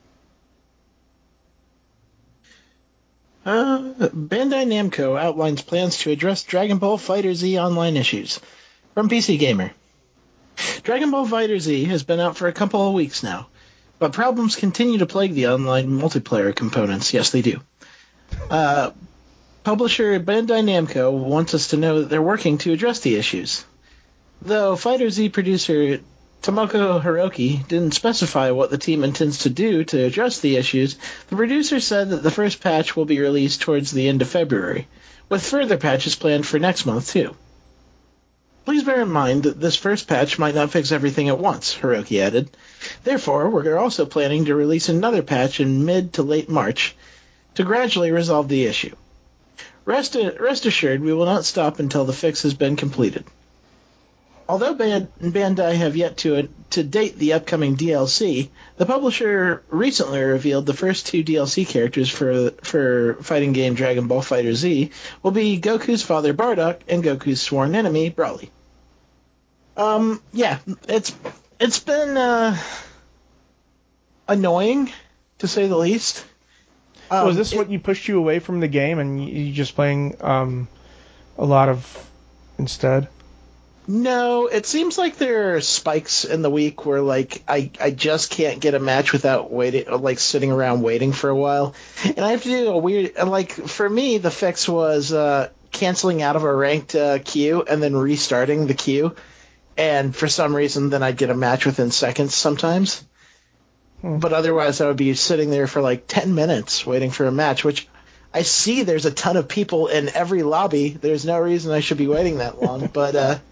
Bandai Namco outlines plans to address Dragon Ball FighterZ online issues. From PC Gamer. Dragon Ball FighterZ has been out for a couple of weeks now, but problems continue to plague the online multiplayer components. Yes, they do. Publisher Bandai Namco wants us to know that they're working to address the issues. Though FighterZ producer Tomoko Hiroki didn't specify what the team intends to do to address the issues, the producer said that the first patch will be released towards the end of February, with further patches planned for next month too. Please bear in mind that this first patch might not fix everything at once, Hiroki added. Therefore, we're also planning to release another patch in mid to late March to gradually resolve the issue. Rest assured, we will not stop until the fix has been completed. Although Bandai have yet to date the upcoming DLC, the publisher recently revealed the first two DLC characters for fighting game Dragon Ball FighterZ will be Goku's father Bardock and Goku's sworn enemy Broly. It's been annoying to say the least. Was this what you pushed you away from the game and you just playing a lot of instead? No, it seems like there are spikes in the week where like I just can't get a match without waiting, like sitting around waiting for a while, and I have to do a weird like for me the fix was canceling out of a ranked queue and then restarting the queue, and for some reason then I'd get a match within seconds sometimes. But otherwise I would be sitting there for like 10 minutes waiting for a match, which I see there's a ton of people in every lobby. There's no reason I should be waiting that long, but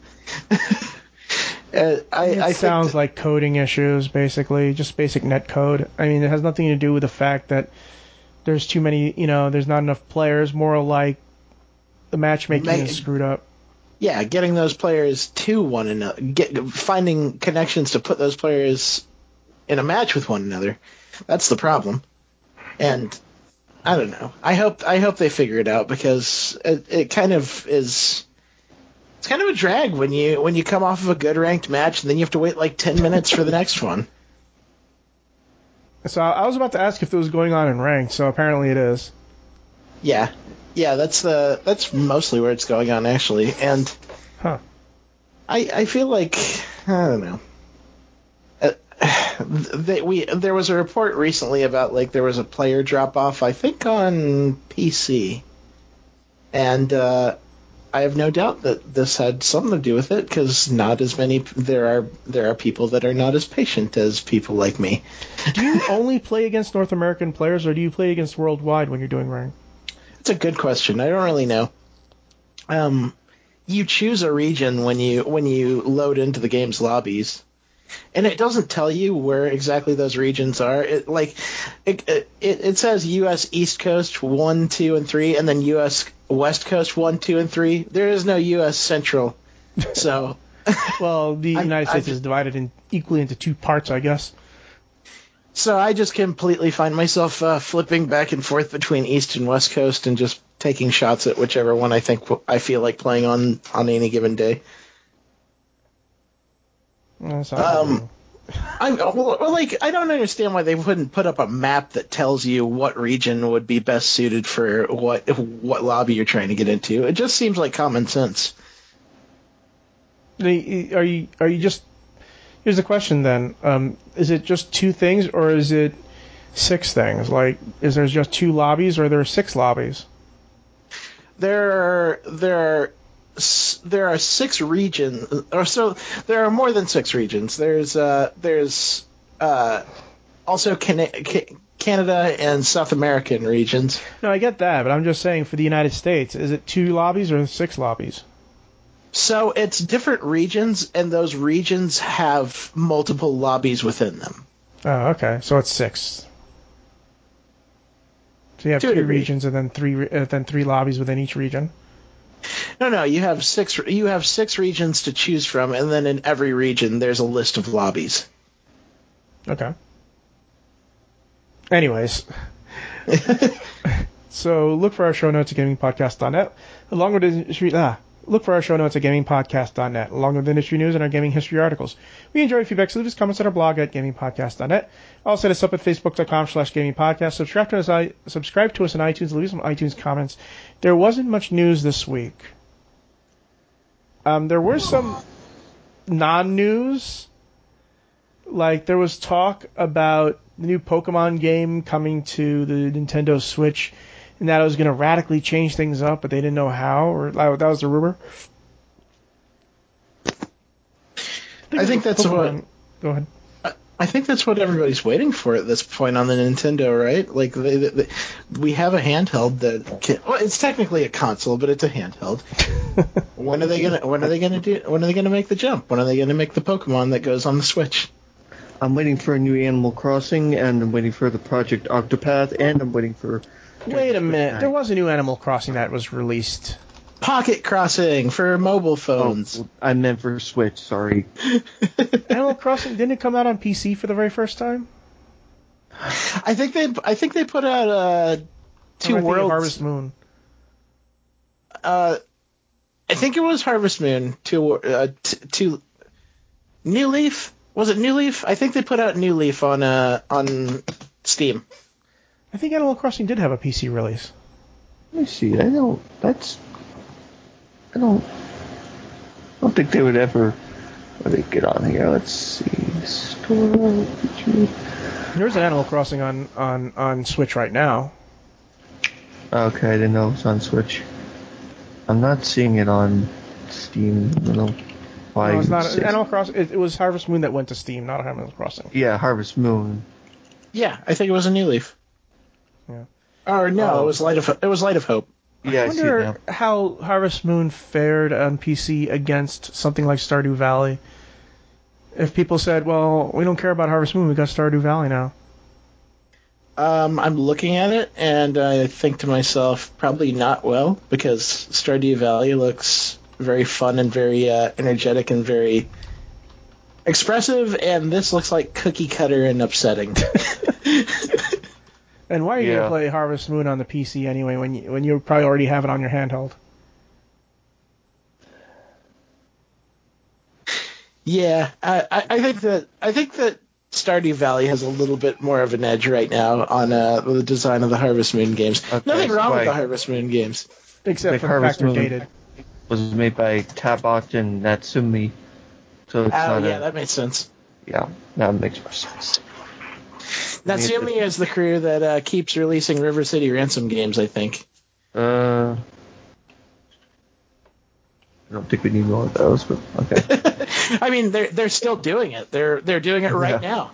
it sounds like coding issues, basically, just basic net code. I mean, it has nothing to do with the fact that there's too many, there's not enough players. More like the matchmaking is screwed up. Yeah, getting those players to one another, finding connections to put those players in a match with one another. That's the problem. And I don't know. I hope they figure it out, because it kind of is. It's kind of a drag when you come off of a good ranked match and then you have to wait like 10 minutes for the next one. So I was about to ask if it was going on in ranked, so apparently it is. Yeah, that's mostly where it's going on actually, and I feel like I don't know. There was a report recently about like there was a player drop off, I think on PC, and I have no doubt that this had something to do with it, because not as many there are people that are not as patient as people like me. Do you only play against North American players, or do you play against worldwide when you're doing rank? That's a good question. I don't really know. You choose a region when you load into the game's lobbies, and it doesn't tell you where exactly those regions are. It says U.S. East Coast 1, 2, and 3, and then U.S. West Coast 1, 2, and 3. There is no U.S. Central. So, well, the United States is divided equally into two parts, I guess. So I just completely find myself flipping back and forth between East and West Coast and just taking shots at whichever one I feel like playing on any given day. I don't understand why they wouldn't put up a map that tells you what region would be best suited for what lobby you're trying to get into. It just seems like common sense. Are you just? Here's the question then: is it just two things, or is it 6 things? Like, is there just 2 lobbies, or are there 6 lobbies? There are 6 regions, or so there are more than 6 regions. There's also Canada and South American regions. No, I get that, but I'm just saying for the United States, is it 2 lobbies or 6 lobbies? So it's different regions, and those regions have multiple lobbies within them. Oh, okay. So it's 6. So you have 2 regions and then 3 lobbies within each region. No, you have 6. You have 6 regions to choose from, and then in every region there's a list of lobbies. Okay. Anyways. So look for our show notes at gamingpodcast.net, along with look for our show notes at gamingpodcast.net, along with industry news and our gaming history articles. We enjoy feedback, so leave us comments on our blog at gamingpodcast.net. Also, hit us up at facebook.com/gamingpodcast. Subscribe to us on iTunes. Leave us some iTunes comments. There wasn't much news this week. There were some non-news. Like, there was talk about the new Pokemon game coming to the Nintendo Switch, and that it was going to radically change things up, but they didn't know how, or that was the rumor. I think that's Pokemon. what. Go ahead. I think that's what everybody's waiting for at this point on the Nintendo, right? Like we have a handheld that well, it's technically a console, but it's a handheld. When are they gonna make the jump? When are they gonna make the Pokemon that goes on the Switch? I'm waiting for a new Animal Crossing, and I'm waiting for the Project Octopath, and I'm waiting for... Wait a minute. There was a new Animal Crossing that was released. Pocket Crossing for mobile phones. Oh, I meant for Switch, sorry. Animal Crossing, didn't it come out on PC for the very first time? I think they put out Two Worlds. Harvest Moon. I think it was Harvest Moon. Two New Leaf. Was it New Leaf? I think they put out New Leaf on Steam. I think Animal Crossing did have a PC release. Let me see. I don't think they would ever... Let me get on here. Let's see. Store... There's an Animal Crossing on Switch right now. Okay, I didn't know it was on Switch. I'm not seeing it on Steam. I don't know why. No, it's not. Animal Crossing. It was Harvest Moon that went to Steam, not Animal Crossing. Yeah, Harvest Moon. Yeah, I think it was a New Leaf. Yeah. Or no, it was Light of Hope. Yeah, I wonder how Harvest Moon fared on PC against something like Stardew Valley. If people said, well, we don't care about Harvest Moon, we got Stardew Valley now. I'm looking at it, and I think to myself, probably not well, because Stardew Valley looks very fun and very energetic and very expressive, and this looks like cookie cutter and upsetting. And why are you going to play Harvest Moon on the PC anyway when you probably already have it on your handheld? Yeah, I think that Stardew Valley has a little bit more of an edge right now on the design of the Harvest Moon games. Okay, nothing wrong with the Harvest Moon games, except for the fact they're dated. Was made by Tabot and Natsumi, so it's that makes sense. Yeah, that makes more sense. Natsumi is the crew that keeps releasing River City Ransom games, I think. I don't think we need more of those, but okay. I mean, they're still doing it. They're doing it right now.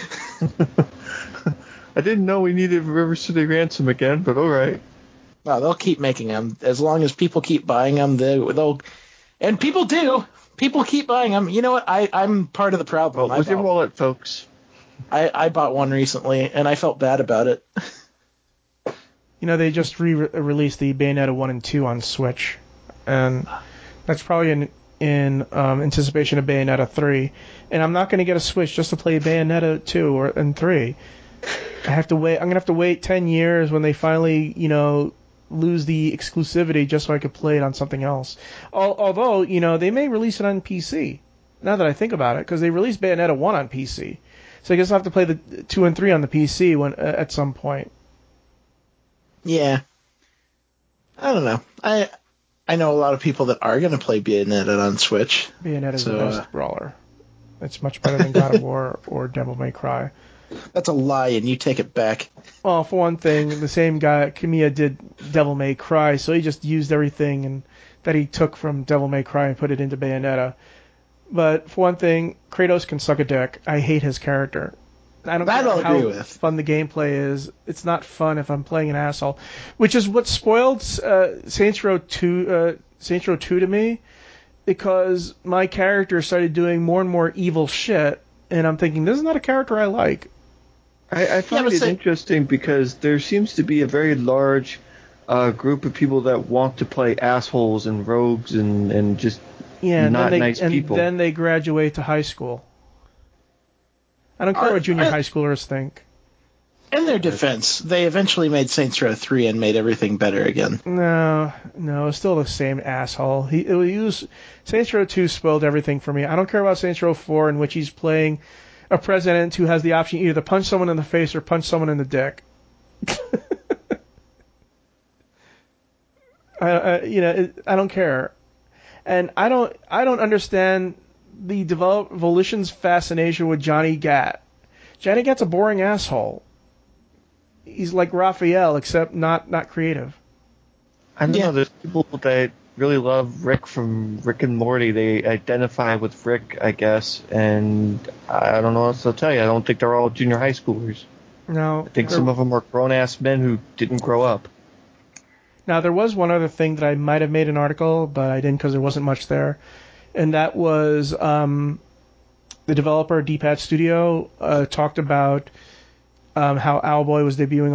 I didn't know we needed River City Ransom again, but all right. Well, they'll keep making them as long as people keep buying them. They'll, and people do. People keep buying them. You know what? I'm part of the problem. Well, with your wallet, folks. I bought one recently, and I felt bad about it. You know, they just released the Bayonetta 1 and 2 on Switch, and that's probably in anticipation of Bayonetta 3. And I'm not going to get a Switch just to play Bayonetta 2 and 3. I have to wait. I'm going to have to wait 10 years when they finally, lose the exclusivity just so I could play it on something else. Although, they may release it on PC, now that I think about it, because they released Bayonetta 1 on PC. So I guess I'll have to play the 2 and 3 on the PC at some point. Yeah. I don't know. I know a lot of people that are going to play Bayonetta on Switch. Bayonetta's the best brawler. It's much better than God of War or Devil May Cry. That's a lie, and you take it back. Well, for one thing, the same guy, Kamiya, did Devil May Cry, so he just used everything that he took from Devil May Cry and put it into Bayonetta. But for one thing, Kratos can suck a dick. I hate his character. I don't care how fun the gameplay is. It's not fun if I'm playing an asshole, which is what spoiled Saints Row 2 to me, because my character started doing more and more evil shit, and I'm thinking, this is not a character I like. I find it interesting because there seems to be a very large group of people that want to play assholes and rogues and just not nice people. And then they graduate to high school. I don't care what junior high schoolers think. In their defense, they eventually made Saints Row 3 and made everything better again. No, it's still the same asshole. Saints Row 2 spoiled everything for me. I don't care about Saints Row 4, in which he's playing a president who has the option either to punch someone in the face or punch someone in the dick. I don't care, and I don't understand the Volition's fascination with Johnny Gat. Johnny Gat's a boring asshole. He's like Raphael, except not creative. I don't know. There's people that really love Rick from Rick and Morty. They identify with Rick, I guess, and I don't know what else to tell you. I don't think they're all junior high schoolers. No. I think some of them are grown-ass men who didn't grow up. Now, there was one other thing that I might have made an article, but I didn't because there wasn't much there, and that was the developer, D-Pad Studio, talked about how Owlboy was debuting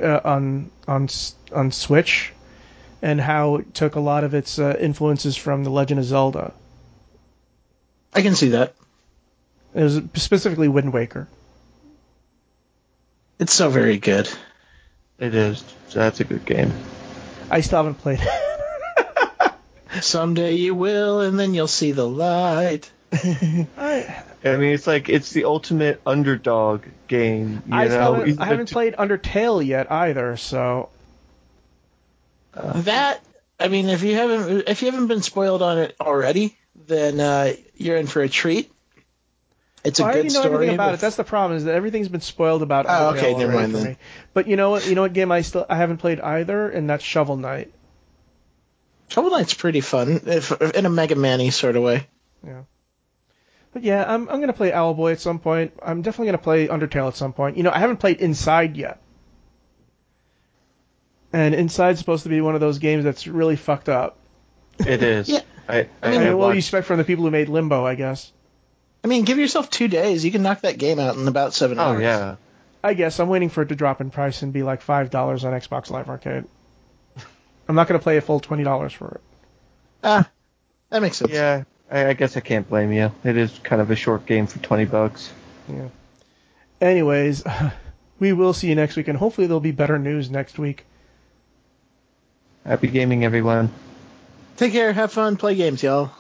on Switch, and how it took a lot of its influences from The Legend of Zelda. I can see that. It was specifically Wind Waker. It's so very good. It is. That's a good game. I still haven't played it. Someday you will, and then you'll see the light. I mean, it's the ultimate underdog game. I haven't played Undertale yet either, so. If you haven't been spoiled on it already, then you're in for a treat. It's a good story. I already know everything about it. That's the problem, is that everything's been spoiled about Undertale. Oh, okay, never mind for then. Me. But you know what game I haven't played either, and that's Shovel Knight. Shovel Knight's pretty fun, in a Mega Man-y sort of way. Yeah. But yeah, I'm gonna play Owlboy at some point. I'm definitely gonna play Undertale at some point. I haven't played Inside yet. And Inside's supposed to be one of those games that's really fucked up. It is. Yeah. What do you expect from the people who made Limbo, I guess? I mean, give yourself 2 days. You can knock that game out in about 7 hours. Oh, yeah. I guess. I'm waiting for it to drop in price and be like $5 on Xbox Live Arcade. I'm not going to pay a full $20 for it. That makes sense. Yeah, I guess I can't blame you. It is kind of a short game for $20. Yeah. Anyways, we will see you next week, and hopefully there'll be better news next week. Happy gaming, everyone. Take care, have fun, play games, y'all.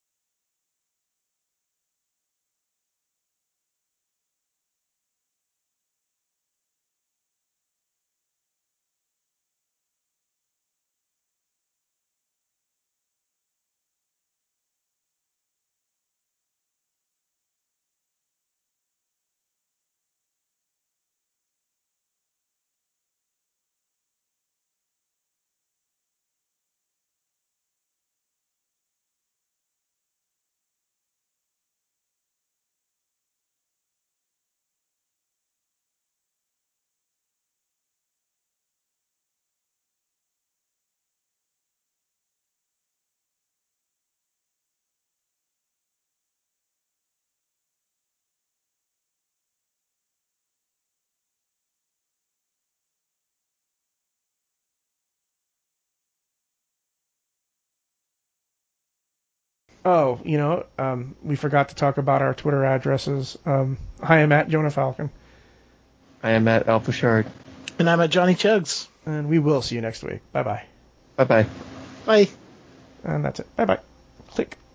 Oh, we forgot to talk about our Twitter addresses. Hi, I'm at Jonah Falcon. I am at Alpha Shard. And I'm at Johnny Chugs. And we will see you next week. Bye-bye. Bye-bye. Bye. And that's it. Bye-bye. Click.